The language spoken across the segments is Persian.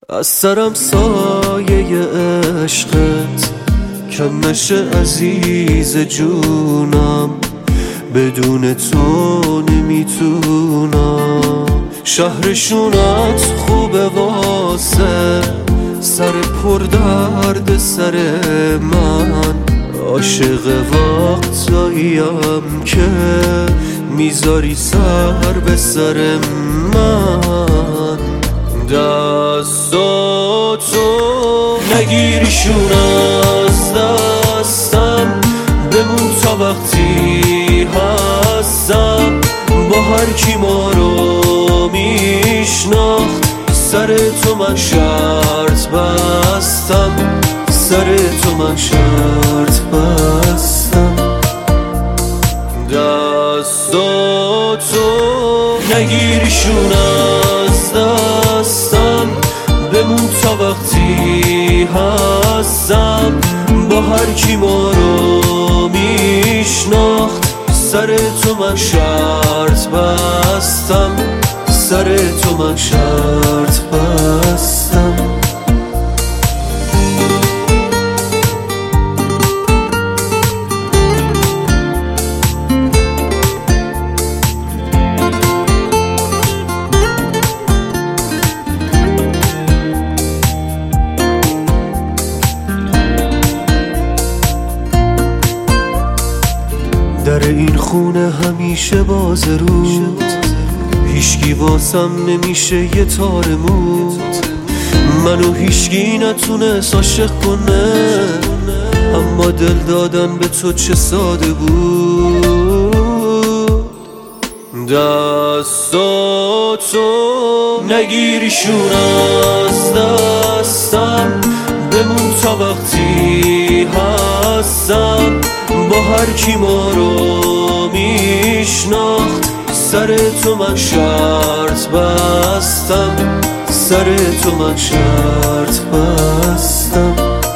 از سرم سایه عشقت کم نشه عزیز جونم، بدون تو نمیتونم. شهرشونت خوبه واسه سر پر درد سر من، عاشق وقتاییم که میذاری سر به سر من. دستاتو نگیریشون از دستم، بمون تا وقتی هستم با هر کی ما رو میشناخت. سر تو من شرط بستم، سر تو من شرط بستم. دستاتو نگیریشون از دستم، بمون تا وقتی هستم با هر کی ما رو میشناخت. سر تو من شرط بستم، سر تو من شرط بستم. در این خونه همیشه باز رود، هیچکی واسم نمیشه یه تار موت. منو هیچکی نتونست عاشق کنه، اما دل دادن به تو چه ساده بود. دستاتو نگیریشون از دستم، بمون تا وقتی هستم با هر کی ما رو میشناخت. سر تو من شرط بستم، سر تو من شرط بستم.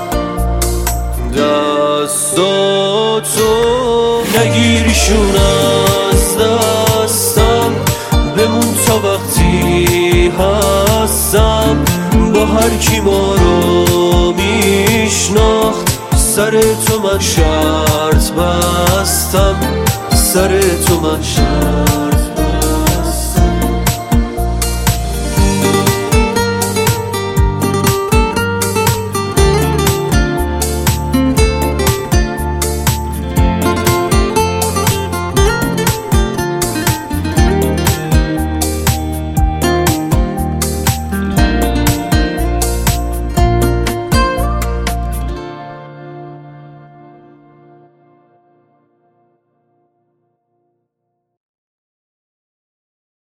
دستاتو نگیریشون از دستم، بمون تا وقتی هستم با هر کی ما رو میشناخت. سر تو من شرط بستم، سر تو من شرط